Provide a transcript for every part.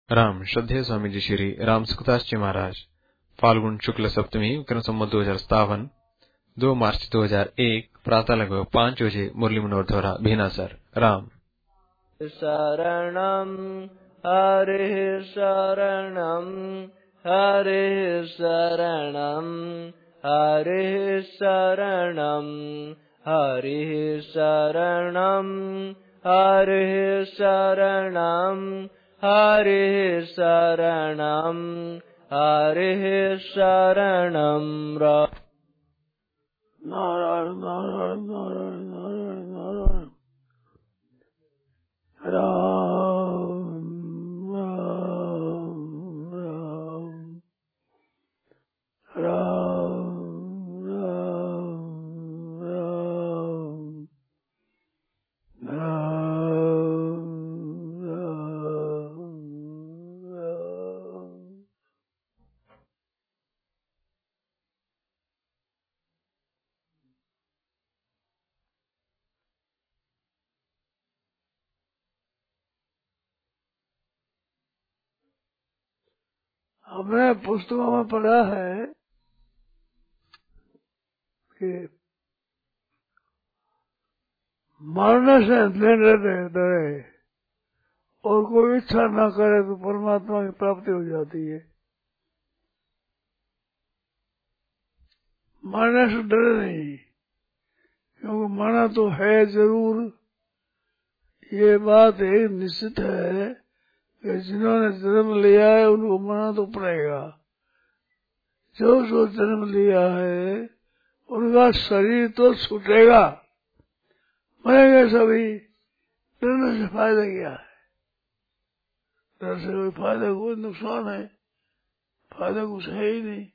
राम श्रद्धेय स्वामी जी श्री राम सुखदास जी महाराज फाल्गुन शुक्ल सप्तमी विक्रम संवत 2057 2 मार्च 2001 प्रातः लगभग 5 बजे मुरली मनोहर द्वारा भीनासर। राम शरणं हरे शरणं हरे शरणं हरे शरणं हरे शरणं हरे शरणं हरे शरणं हरे शरणं। नारायण नारायण नारायण नारायण नारायण राम राम राम राम राम राम हमने पुस्तकों में पढ़ा है कि मरने से डरे और कोई इच्छा न करे तो परमात्मा की प्राप्ति हो जाती है। मरने से डरे नहीं, क्योंकि मरना तो है जरूर। ये बात एक निश्चित है कि जिन्होंने जन्म लिया है उनको मरना तो पड़ेगा। जो जन्म लिया है उनका शरीर तो छूटेगा, मरेंगे सभी। डरने से फायदा क्या है? डर से कोई फायदा, कोई नुकसान है? फायदा कुछ है ही नहीं।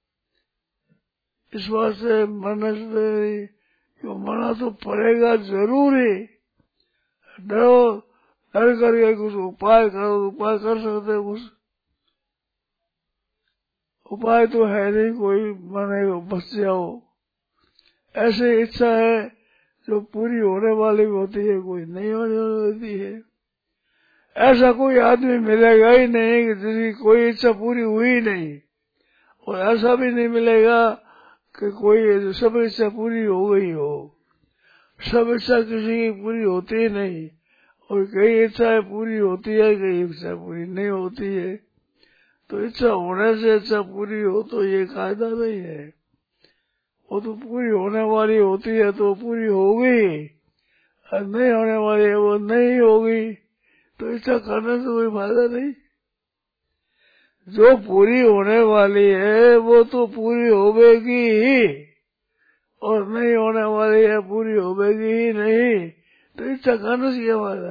इस बात से मरने से क्यों, मरना तो पड़ेगा जरूर ही। डरो, डर करके कुछ उपाय करो, उपाय कर सकते हो कुछ? उपाय तो है नहीं कोई, मरने को बच जाओ। ऐसी इच्छा है जो पूरी होने वाली होती है, कोई नहीं होने वाली होती है। ऐसा कोई आदमी मिलेगा ही नहीं कि जिसकी कोई इच्छा पूरी हुई नहीं, और ऐसा भी नहीं मिलेगा कि कोई सब इच्छा पूरी हो गई हो। सब इच्छा किसी की पूरी होती ही नहीं, और कई इच्छाएं पूरी होती है, कई इच्छा पूरी नहीं होती है। तो इच्छा होने से इच्छा पूरी हो तो ये कायदा नहीं है। वो तो पूरी होने वाली होती है तो पूरी होगी, और नहीं होने वाली है वो नहीं होगी। तो इच्छा करने से कोई फायदा नहीं। जो पूरी होने वाली है वो तो पूरी होगी ही, और नहीं होने वाली है पूरी होगी ही नहीं। तो इच्छा करने से क्या फायदा?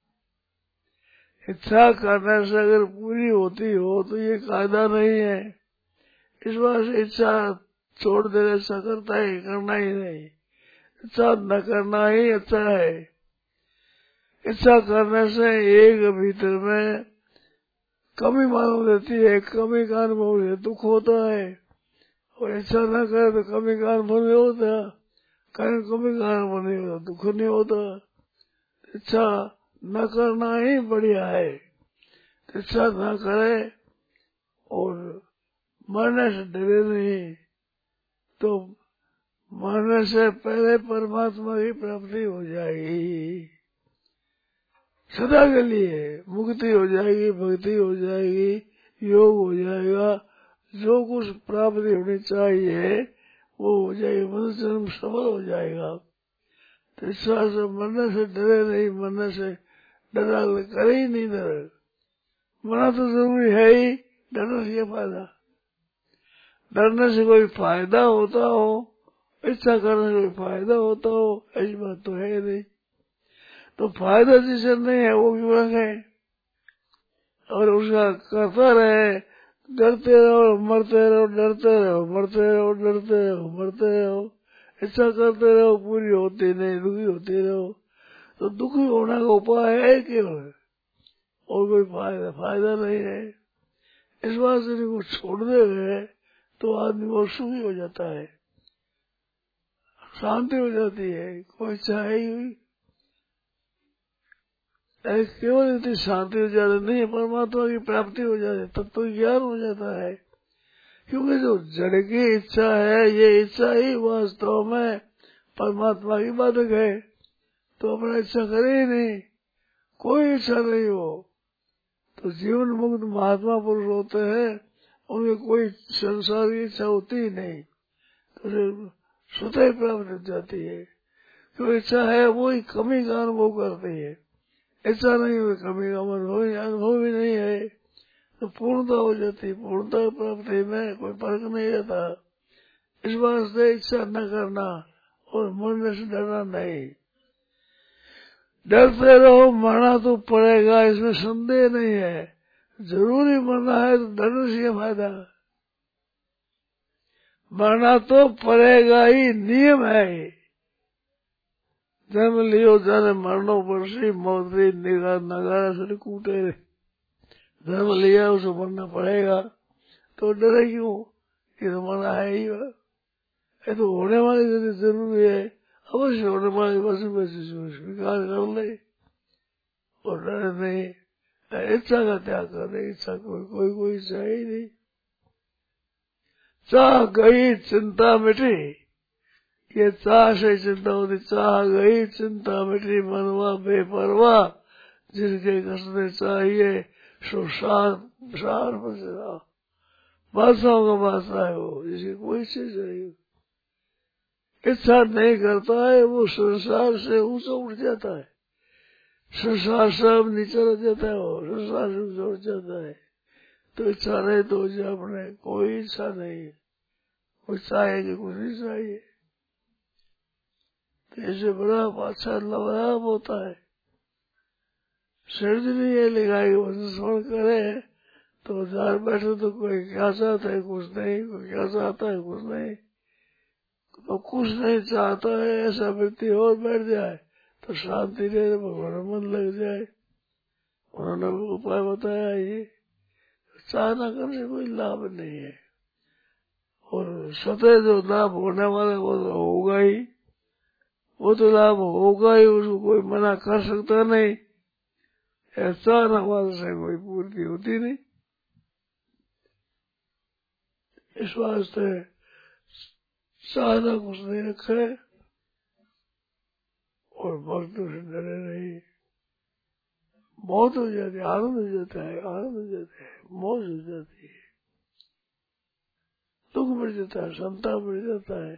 इच्छा करने से अगर पूरी होती हो तो ये कायदा नहीं है। इस बात से इच्छा छोड़ देने, इच्छा करता ही करना ही नहीं। इच्छा न करना ही अच्छा है। इच्छा करने से एक भीतर में कमी मालूम देती है, कमी का अनुभव से दुख होता है। और इच्छा न करे तो कमी का अनुभव नहीं होता, कमी का अनुभव नहीं होता, दुख नहीं होता। इच्छा न करना ही बढ़िया है। इच्छा न करे और मरने से डरे नहीं, तो मरने से पहले परमात्मा की प्राप्ति हो जाएगी। सदा के लिए मुक्ति हो जाएगी, भक्ति हो जाएगी, योग हो जाएगा। जो कुछ प्राप्ति होनी चाहिए वो हो जाएगी, मनुष्य जन्म सफल हो जाएगा। तो इस बात से मरने से डरे नहीं, मरने से डरा करे ही नहीं। डर मरना तो जरूरी है ही, डरने से क्या फायदा? डरने से कोई फायदा होता हो, इच्छा करने से कोई फायदा होता हो, ऐसी बात तो है नहीं। तो फायदा जिसे नहीं है वो क्यों रखे, और उसका करता रहे। डरते रहो, मरते रहो, डरते रहो, मरते रहो, डरते रहो, मरते रहो। इच्छा करते रहो, पूरी होती नहीं, दुखी होते रहो। तो दुखी होने का उपाय है क्यों? और कोई फायदा नहीं है। इस बात से इनको छोड़ दे तो आदमी और सुखी हो जाता है, शांति हो जाती है, कोई इच्छा है ही। केवल इतनी शांति हो जाती नहीं, परमात्मा की प्राप्ति हो जाती, तब तो ज्ञान हो जाता है। क्योंकि जो जड़ की इच्छा है, ये इच्छा ही वास्तव में परमात्मा की बाधक है, तो अपना इच्छा करे ही नहीं, कोई इच्छा नहीं हो। तो जीवन मुक्त महात्मा पुरुष होते हैं, उनमें कोई संसार की इच्छा होती ही नहीं, तो स्वतः ही प्राप्त हो जाती है। जो इच्छा है वो ही कमी का अनुभव करती है, इच्छा नहीं हुई कमी का अनुभव ही नहीं है, तो पूर्णता हो जाती है। पूर्णता प्राप्ति में कोई फर्क नहीं रहता। इस वास्ते इच्छा न करना और मरने से डरना नहीं। डरते रहो, मरना तो पड़ेगा, इसमें संदेह नहीं है। जरूरी मरना है तो डरने से फायदा, मरना तो पड़ेगा ही, नियम है। जन्म लियो जाने मरनो परसी, मौतरी निगाह नगारा से कूटे। जन्म लिया उसे मरना पड़ेगा, तो डरे क्यों? ये तो मरना है ही, ये तो होने वाली जरूरी है, अवश्य होने वाली वैसे स्वीकार कर ले और डरे नहीं। इच्छा का त्याग कर दे, इच्छा कोई इच्छा ही नहीं। चाह गई चिंता मिटी, ये चाह से चिंता होती, चाह गई चिंता मिटी, मनवा बेपरवाह, जिसके कसने चाहिए सो सार बचरा। बादशाहों का बादशाह है वो, जिसकी कोई चीज नहीं, इच्छा नहीं करता है, वो संसार से ऊंचा उठ जाता है। संसार सब नीचे रह जाता है, वो संसार से ऊंचा उठ जाता है। तो इच्छा नहीं तो अपने कोई इच्छा नहीं, कुछ चाहिए कुछ नहीं चाहिए। तो ऐसे बड़ा अच्छा लाभ होता है। शरीर नहीं है लिखाई, स्मरण करे तो जार बैठे तो कोई क्या चाहता है कुछ नहीं, कोई क्या चाहता है कुछ नहीं, तो कुछ नहीं चाहता है ऐसा व्यक्ति और बैठ जाए तो शांति रहे, भगवान मन लग जाए। उन्होंने उपाय बताया, ये चाहना करने से कोई लाभ नहीं है, और स्वतः जो लाभ होने वाला वो तो होगा ही, वो तो लाभ होगा ही, उसको कोई मना कर सकता नहीं। चाहना वाले से कोई पूर्ति होती नहीं। इस वास्ते चाहना कुछ नहीं रखा है, और भक्तों से डरे नहीं। मौत हो जाती है, आनंद हो जाता है, आनंद हो जाता है, मौज हो जाती है, दुख बढ़ जाता है, संताप बढ़ जाता है।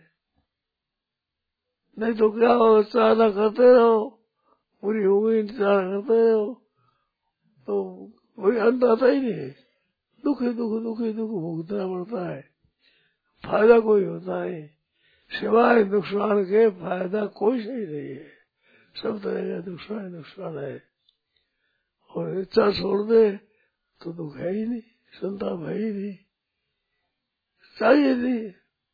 नहीं तो क्या हो, चाहना करते रहो, पूरी हो गई, इंतजार करते रहो तो कोई अंत आता ही नहीं। दुख ही दुख, दुख ही दुख भुगतना पड़ता है, फायदा कोई होता है सिवाय नुकसान के, फायदा कोई सही नहीं है। सब तरह का नुकसान है। और इच्छा छोड़ दे तो दुख है ही नहीं, संताप है ही नहीं, चाहिए नहीं।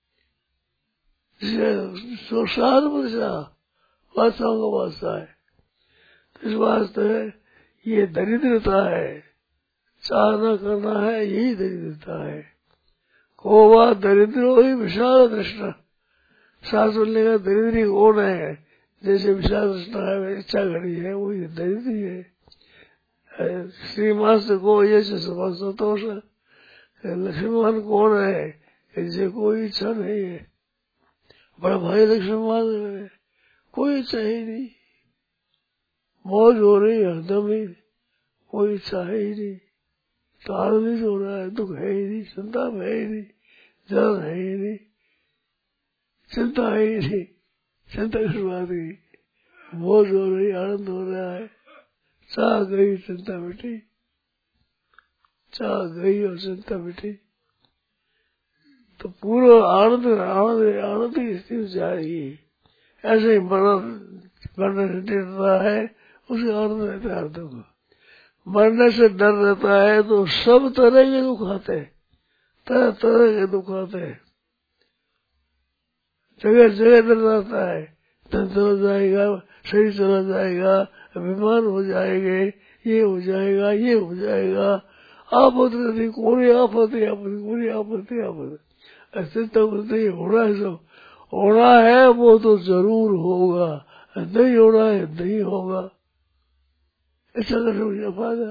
संसार बचा बादशाहों का बादशाह है। इस वास्ते ये दरिद्रता है, चाहना करना है, यही दरिद्रता है। कोवा दरिद्र हो ही विशाल दृष्टा, शास्त्र का दरिद्री कौन है? जैसे विशाल दृष्टा है, इच्छा घड़ी है, वही दरिद्री है। श्रीमास को ये संतोष, लक्ष्मीमान कौन है? इनसे कोई इच्छा नहीं है। बड़ा भाई लक्ष्मीमान, कोई इच्छा ही नहीं, मौज हो रही हरदम ही, कोई इच्छा है ही नहीं, तारण हो रहा है, दुख है ही नहीं, संताप है ही नहीं, जलन है ही नहीं, चिंता है ही नहीं। चिंता किस बात की? मौज हो रही, आनंद हो रहा है। चाह गई चिंता मिटी, चाह गई और चिंता मिटी, तो पूरा आनंद आनंद आनंद की स्थिति हो जाएगी। ऐसे ही मरने से डरता है, उसे आनंद रहता है हरदम। मरने से डर रहता है तो सब तरह के दुख आते हैं, तरह तरह के दुख आते हैं, जगह जगह डर रहता है। धन चला जाएगा, शरीर चला जाएगा, बीमार हो जाएंगे, ये हो जाएगा, ये हो जाएगा, आपत्ति नहीं, कोई आपत्ति आपत्ति, कोई आपत्ति आपत्ति, ऐसे तो नहीं होना है। सब होना है वो तो जरूर होगा, नहीं होना है नहीं होगा। ऐसा करने में क्या फायदा?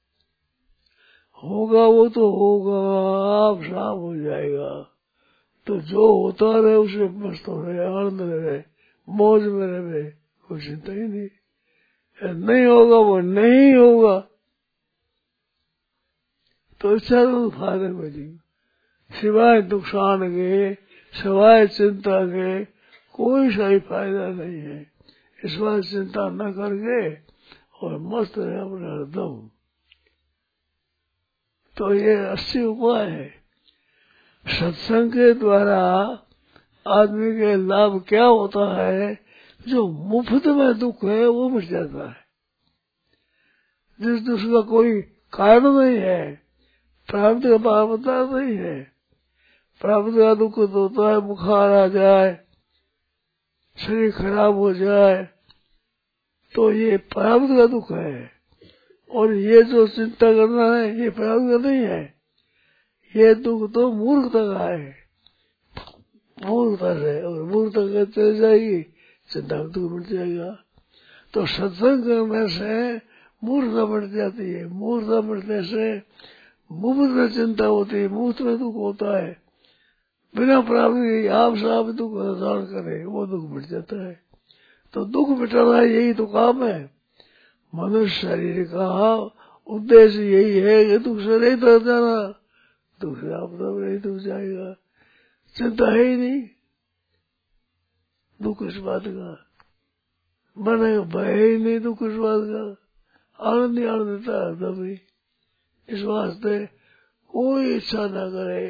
होगा वो तो होगा, आप साफ हो जाएगा। तो जो होता रहे उसे मस्त हो रहे, आनंद रहे, मौज में रहे, कोई चिंता ही नहीं। नहीं होगा वो नहीं होगा, तो अच्छा तो फायदा कोई नहीं। सिवाय नुकसान के, सिवाय चिंता के कोई सही फायदा नहीं है। इस बार चिंता न करके और मस्त रहे अपने हरदम। तो ये 80 उपाय है। सत्संग के द्वारा आदमी के लाभ क्या होता है? जो मुफ्त में दुख है वो मिट जाता है। जिस दुख का कोई कारण नहीं है, प्राप्त का पावता नहीं है। प्राप्त का दुख तो होता है बुखार आ जाए, शरीर खराब हो जाए, तो ये प्राप्त का दुख है। और ये जो चिंता करना है ये प्राप्त का नहीं है, ये दुख तो मूर्खता का है। मूर्खता से, और मूर्खता का चल जाएगी, चिंता का दुख मिट जाएगा। तो सत्संग करने से मूर्खता मिट जाती है। मूर्खता मिटने से मुफ्त में चिंता होती है, मुफ्त में दुख होता है। बिना प्राप्त के आप साफ दुख धारण करे, वो दुख मिट जाता है। तो दुख मिटाना यही तो काम है। मनुष्य शरीर का उद्देश्य यही है कि दुख से नहीं तर जाना। दुख से आप तब नहीं दुख जाएगा, चिंता है ही नहीं। दुख इस बात का बने भय ही नहीं, दुख इस बात का आनंद ही आनंद देता है तभी। इस वास्ते कोई इच्छा न करे।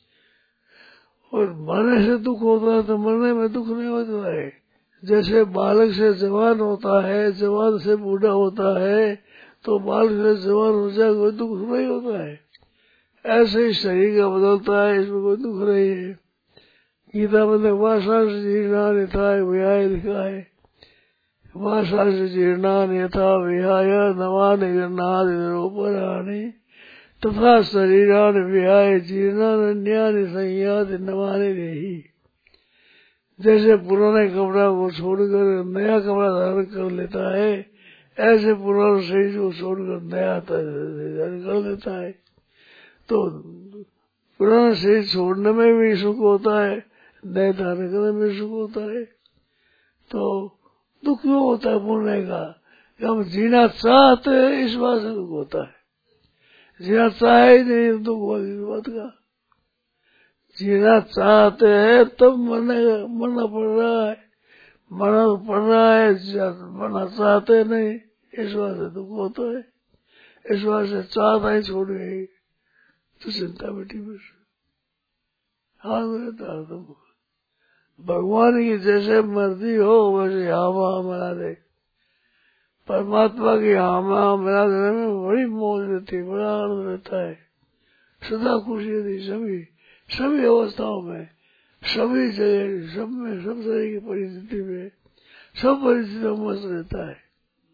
और मरने से दुख होता है तो मरने में दुख नहीं होता है। जैसे बालक से जवान होता है, जवान से बूढ़ा होता है, तो बालक से जवान हो जाए कोई दुख नहीं होता है। ऐसे ही शरीर का बदलता है, इसमें कोई दुख नहीं है। गीता में वासा से जीर्णान यथा विहाय लिखा है। वासा से जीर्णान यथा विहाय नवानि गृह्णाति निरूपणानि तथा शरीरान विहाय जीर्णान्यानि संयाति नवानि देहि। जैसे पुराने कपड़ा को छोड़कर नया कपड़ा धारण कर लेता है, ऐसे पुराना शरीर को छोड़कर नया धारण कर लेता है। तो पुराना शरीर छोड़ने में भी सुख होता है, नए धारण करने में सुख होता है। तो दुख क्यों होता है बोलने का? हम जीना चाहते हैं, इस बात से दुख होता है। जीना चाहे ही नहीं दुख होगा इस बात का। जीना चाहते हैं तब मरना पड़ रहा है, मरना पड़ रहा है, मरना चाहते नहीं, इस बात से दुख होता है। इस बात से चाहता ही छोड़ गई तो चिंता मिटी बस। हाँ तो भगवान की जैसे मर्जी हो वैसे यहाँ मिला दे। परमात्मा की यहाँ मिला देने में बड़ी मौज रहती है, बड़ा आनंद रहता है, सदा खुशी रहती। सभी अवस्थाओं में, सभी जगह, सब में, सब तरह की परिस्थिति में, सब परिस्थितियों में मस्त रहता है।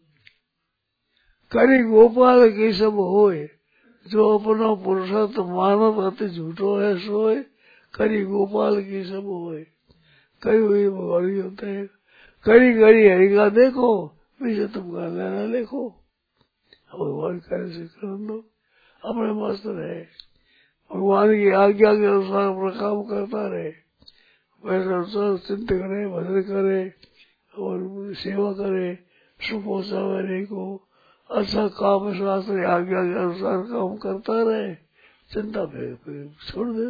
करी गोपाल की सब होए, जो अपना पुरुषार्थ मानव अति झूठो है सोए। करी गोपाल की सब होए, कई हुई भगवान होते हैं। करी करी हरि का देखो, पीछे तुम का लेना देखो। भगवान करे से कर दो, अपने मस्त रहे, भगवान की आज्ञा के अनुसार अपना काम करता रहे, वैसे अनुसार चिंता करे, भजन करे और सेवा करे, सुख पहुंचावे को, अच्छा काम शास्त्र आज्ञा के अनुसार काम करता रहे, चिंता फिर छोड़ दे।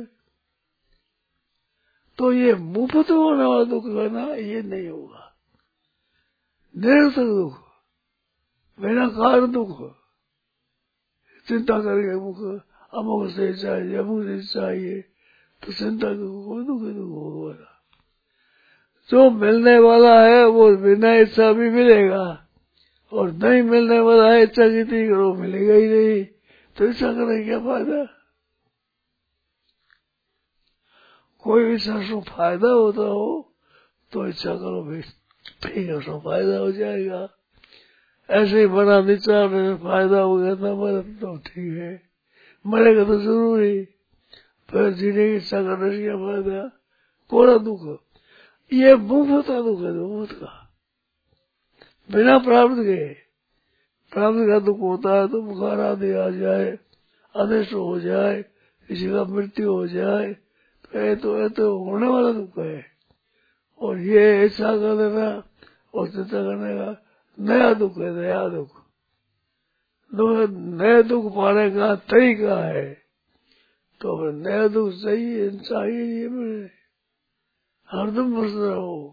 तो ये मुफ्त होने वाला दुख है ना, ये नहीं होगा। निरंतर दुख, बिना कारण दुख, चिंता करके मुख अमुक से चाहिए, अमुक से चाहिए, तो चिंता कोई दुख होगा। जो मिलने वाला है वो बिना इच्छा भी मिलेगा, और नहीं मिलने वाला है इच्छा जितनी करो मिलेगा ही नहीं, तो इच्छा करने क्या फायदा? कोई इच्छा से फायदा होता हो तो इच्छा करो भाई, ठीक है, उसमें फायदा हो जाएगा। ऐसे ही बड़ा विचार में फायदा हो गया था, मरे तो ठीक है, मरेगा तो जरूरी, फिर जीने की इच्छा करने से क्या फायदा? पूरा दुख, ये मुफ्त का दुख है, मुफ्त का, बिना प्राप्त के। प्राप्ति का दुख होता है तो बुखार आदि आ जाए, अनिष्ट हो जाए, किसी का मृत्यु हो जाए, तो ये तो होने वाला दुख है। और ये ऐसा कर देना और चिंता करने का नया दुख है, नया दुख। नया दुख पाने का तरीका है, तो नया दुख चाहिए मुझे, हरदम बस रहो।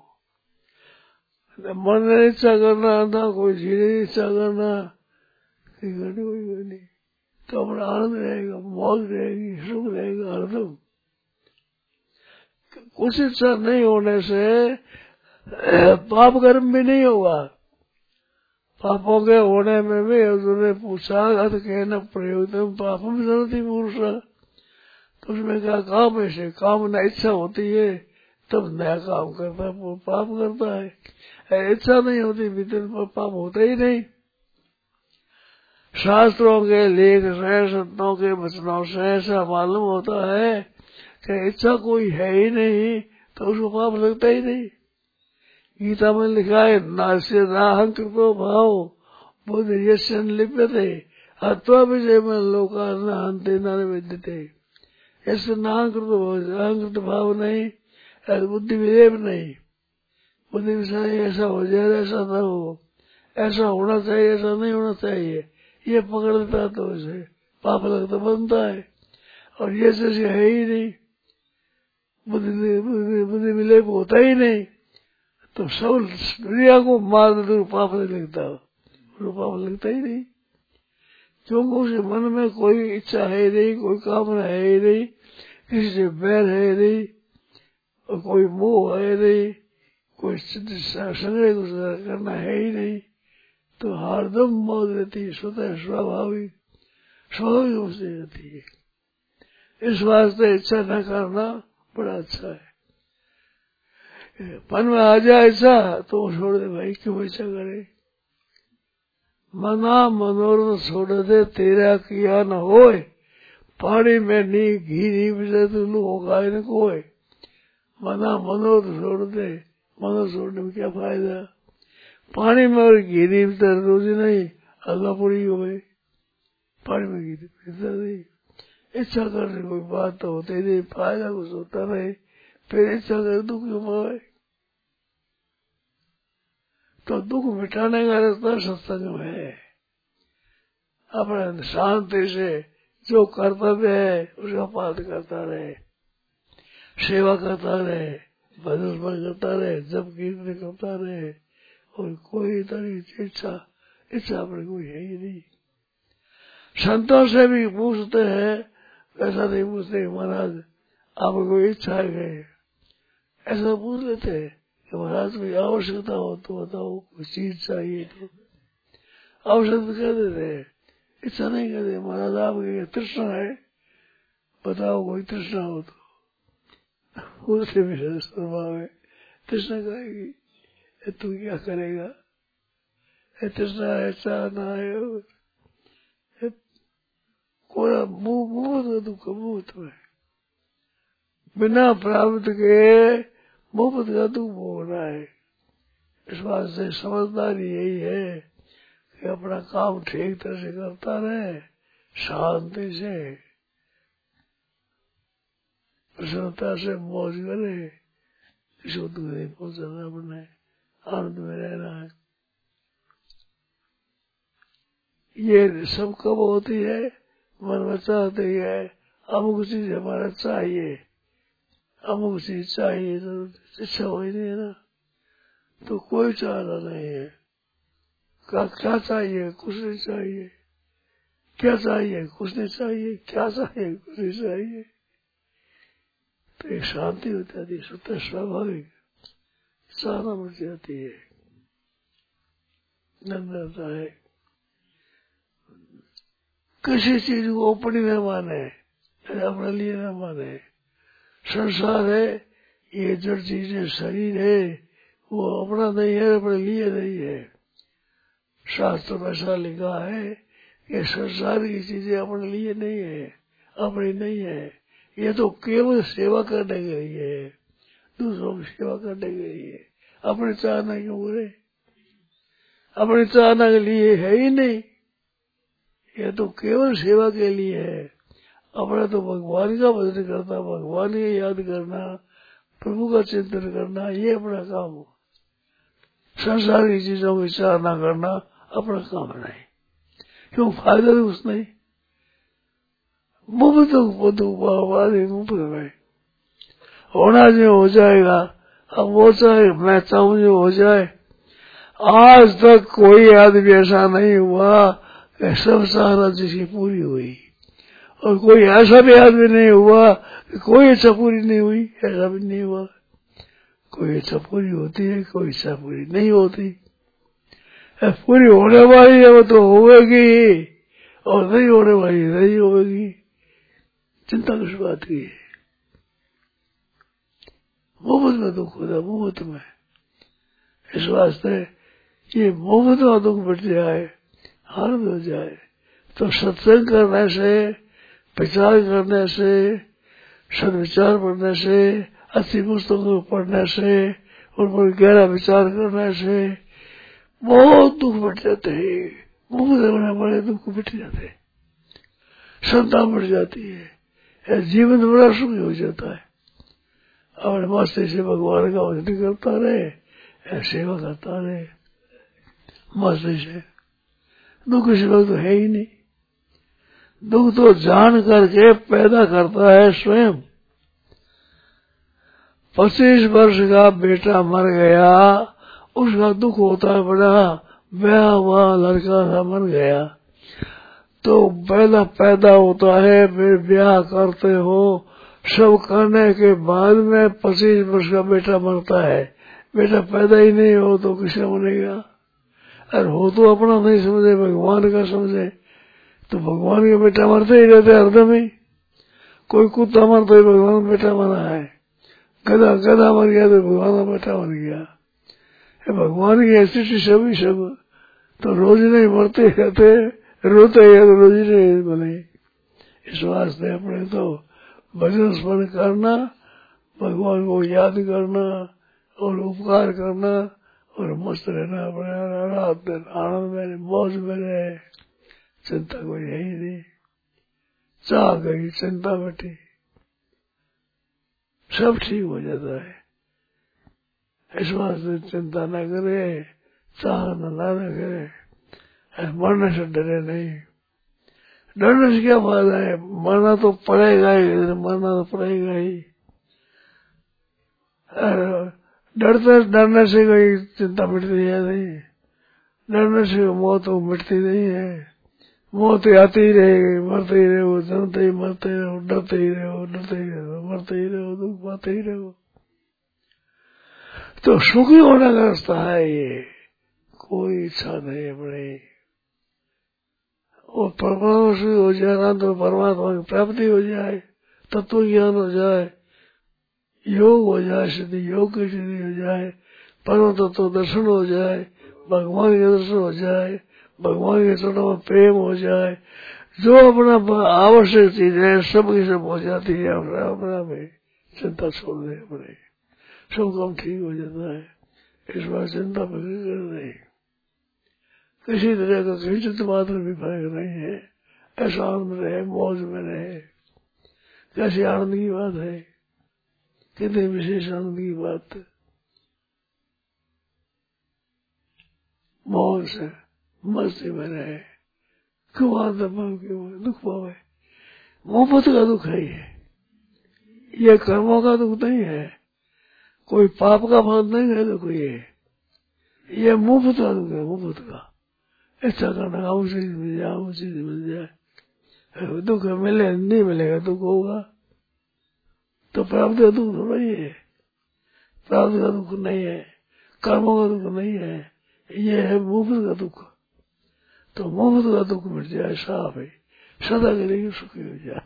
मन ने इच्छा करना था, कोई धीरे इच्छा करना, कोई नहीं, तो अपना आनंद रहेगा, मौज रहेगी, सुख रहेगा हरदम। कुछ इच्छा नहीं होने से पाप कर्म भी नहीं होगा। पापों के होने में भी उन्होंने पूछा अथ कहना प्रयोजन पापम जरूरती पुरुष, तो उसमें क्या काम ऐसे काम न इच्छा होती है तब नया काम करता है, पाप करता है। इच्छा नहीं होती भीतर पर पाप होता ही नहीं। शास्त्रों के लेख से, संतों के वचनों से ऐसा मालूम होता है कि इच्छा कोई है ही नहीं तो उसको पाप लगता ही नहीं। गीता में लिखा है नास्य नाहंकृतो भाव बुद्ध यशन लिप्यते हत्वा विजय में लोका नहंते न विद्यते। ऐसे नाहंकृत भाव नहीं, बुद्धि विजय नहीं, बुद्धि विषय ऐसा हो जाए ऐसा न हो, ऐसा होना चाहिए ऐसा नहीं होना चाहिए, ये पकड़ लेता है तो इसे पाप लगता बनता है। और ये जैसे है ही नहीं, बुद्धि विलय होता ही नहीं, तो सब दुनिया को मार दे तो पाप नहीं लगता, पाप लगता ही नहीं। क्योंकि उस मन में कोई इच्छा है नहीं, कोई कामना है ही नहीं, किसी से बैर है नहीं, और कोई मोह है नहीं, कोई संग्रह करना है ही नहीं, तो हरदम मौज रहती है, स्वतः स्वाभाविक रूप से रहती है। इस वास्ते इच्छा न करना बड़ा अच्छा है। मन में आ जाए ऐसा तो छोड़ दे भाई, क्यों ऐसा करे। मना मनोरथ छोड़ दे तेरा किया न होए, पानी में नी घी नहीं बिजे तो लू होगा न कोई। मना मनोरथ छोड़ दे, मनोरथ छोड़ने में क्या फायदा। पानी में और घी नहीं बिजता रोजी नहीं, अल्लाह पूरी हो गई, पानी में घी बिजता नहीं। इच्छा करने कोई बात तो होती नहीं, फायदा कुछ होता नहीं, फिर इच्छा कर दुख क्यों पाए। तो दुख मिटाने का रास्ता सत्संग में है। अपने शांति से जो कर्तव्य है उसका पालन करता रहे, सेवा करता रहे, भजन करता रहे, जप कीर्तन करता रहे, और कोई तरह इच्छा अपने कोई है ही नहीं। संतों से भी पूछते हैं, ऐसा नहीं पूछते महाराज आपको कोई इच्छा है, ऐसा पूछ लेते हैं कि महाराज कोई आवश्यकता हो तो बताओ, कोई चीज चाहिए तो आवश्यकता कह देते हैं, इच्छा नहीं कहते। महाराज आपके तृष्णा है, बताओ कोई तृष्णा हो तो, उससे भी स्वभाव है तृष्णा कहेगी, तू क्या करेगा, तृष्णा है चाहना है, कोरा मुंह दुख मुफ्त में बिना प्राप्त के मुफ्त का दुख भोगना है। इस बात से समझदारी यही है कि अपना काम ठीक तरह से करता रहे, शांति से प्रसन्नता से मौज करे, किसी को दुख नहीं पहुंचाना, अपने आनंद में रहना है। ये सब कब होती है, मन में चाहते है अमुक चीज हमारा चाहिए, अमुक चीज चाहिए, तो इच्छा हो ही नहीं है ना, तो कोई चाहना नहीं है। क्या चाहिए, कुछ नहीं चाहिए, क्या चाहिए, कुछ नहीं चाहिए, क्या चाहिए, कुछ नहीं चाहिए, तो एक शांति हो जाती है, स्वतः स्वाभाविक चाहना बढ़ जाती है, नम्रता है। किसी चीज को अपनी न माने, अपने लिए न माने। संसार है, ये जड़ चीजें शरीर है, वो अपना नहीं है, अपने लिए नहीं है। शास्त्र में ऐसा लिखा है कि संसार की चीजें अपने लिए नहीं है, अपनी नहीं है, ये तो केवल सेवा करने के लिए है, दूसरों की सेवा करने के लिए। अपने चाहना क्यों करे, अपने चाहना के लिए है ही नहीं, ये तो केवल सेवा के लिए है। अपना तो भगवान का भजन करना, भगवान की याद करना, प्रभु का चिंतन करना, ये अपना काम हो। संसार की चीजों को विचार न करना अपना काम नहीं, क्यों फायदा तो कुछ नहीं। मुफ्त मुफ्त में होना जो हो जाएगा। अब वो चाहे मैं चाहूं जो हो जाए। आज तक कोई आदमी ऐसा नहीं हुआ कि सब सहारा जिसकी पूरी हुई, और कोई ऐसा भी आदमी नहीं हुआ कि कोई इच्छा पूरी नहीं हुई, ऐसा भी नहीं हुआ। कोई इच्छा पूरी होती है, कोई इच्छा पूरी नहीं होती। पूरी होने वाली है वो तो होगी, और नहीं होने वाली नहीं होगी। चिंता किस बात की है? मुफ्त में दुख होता, मुफ्त में। इस वास्ते ये मुफ्त में दुख मिट जाए, आनंद हो जाए, तो सत्संग करने से, विचार करने से, सदविचार पढ़ने से, अच्छी पुस्तकों पढ़ने से, उन पर गहरा विचार करने से बहुत दुख मिट जाते हैं। मुफ्त होने वाले दुख मिट जाते हैं, क्षमता बढ़ जाती है, जीवन बड़ा सुखी हो जाता है। और मस्ती से भगवान का भजन करता रहे, सेवा करता रहे मस्ती से। दुख इस वक्त तो है ही नहीं। दुख तो जान करके पैदा करता है स्वयं। 25 वर्ष का बेटा मर गया, उसका दुख होता है बड़ा। ब्याह हुआ लड़का था मर गया, तो पहला पैदा होता है, फिर ब्याह करते हो, सब करने के बाद में 25 वर्ष का बेटा मरता है। बेटा पैदा ही नहीं हो तो किसे बनेगा? और हो तो अपना नहीं समझे, भगवान का समझे, तो भगवान के बेटा मरते ही रहते हरदम ही। कोई कुत्ता मरता ही भगवान का बेटा मरा है, गधा मर गया तो भगवान का बेटा मर गया। भगवान की ऐसी सभी सब तो रोज नहीं मरते रहते, रोते हैं तो रोज नहीं बने। इस वास्ते अपने तो भजन स्मरण करना, भगवान को याद करना और उपकार करना और मस्त रहना, अपने रात दिन आनंद में मौज में रहे। चिंता कोई है ही नहीं, चाह गई चिंता बैठी, सब ठीक हो जाता है। इस वास्ते चिंता न करे, चाह न करे, मरने से डरे नहीं। डरने से क्या फायदा है? मरना तो पड़ेगा ही, मरना तो पड़ेगा ही। डरने से कोई चिंता मिटती है नहीं, डरने से मौत तो मिटती नहीं है। मौत आती ही रहेगी, मरते ही रहो, जन्मते ही मरते रहो, डरते ही रहो, डरते ही रहो, मरते ही रहो, दुख पाते ही रहो। तो सुखी होने का रास्ता है ये, कोई इच्छा नहीं अपनी। और परमात्मा से हो जाए ना, तो परमात्मा की प्राप्ति हो जाए, तत्व ज्ञान हो जाए, योग हो जाए, सिद्धि योग की सिद्धि हो जाए, परम तत्व दर्शन हो जाए, भगवान के दर्शन हो जाए, भगवान के चरणों में प्रेम हो जाए, जो अपना आवश्यक चीज है सब की सब हो जाती है। अपना में चिंता छोड़ दे, अपने सब काम ठीक हो जाता है। इस बार चिंता फिक्र कर नहीं, किसी तरह का किंचित मात्र भी फर्क नहीं है। ऐसा आनंद रहे, मौज में रहे। कैसी आनंद की बात है, कितनी विशेष आनंद की बात। मौज से मस्ती में रहे, क्यों आनंद क्यों दुख पावे? मोहब्बत का दुख है ये कर्मों का दुख नहीं है, कोई पाप का फल नहीं है दुख। ये मुफ्त का दुख है, मुफ्त का। ऐसा करना उसी मिल जाए, उसी मिल जाए। दुख मिले नहीं मिलेगा दुख होगा, तो प्राप्त का दुख थोड़ा ही है। प्राप्त का दुख नहीं है, कर्मों का दुख नहीं है, ये है मुफ्त का दुख। तो मुफ्त का दुख मिट जाए, साफ है, सदा के लिए सुखी हो जाए,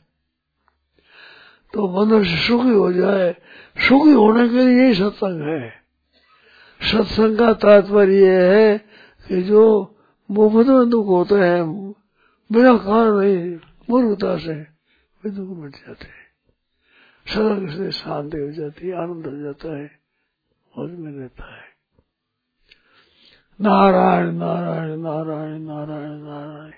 तो मनुष्य सुखी हो जाए। सुखी होने के लिए यही सत्संग है। सत्संग का तात्पर्य है कि जो मुफ्त में दुख होते हैं, बिना कारण नहीं, मूर्खता से वे दुख मिट जाते हैं, सदा से शांति हो जाती है, आनंद हो जाता है, मौज में रहता है। नारायण नारायण नारायण नारायण नारायण।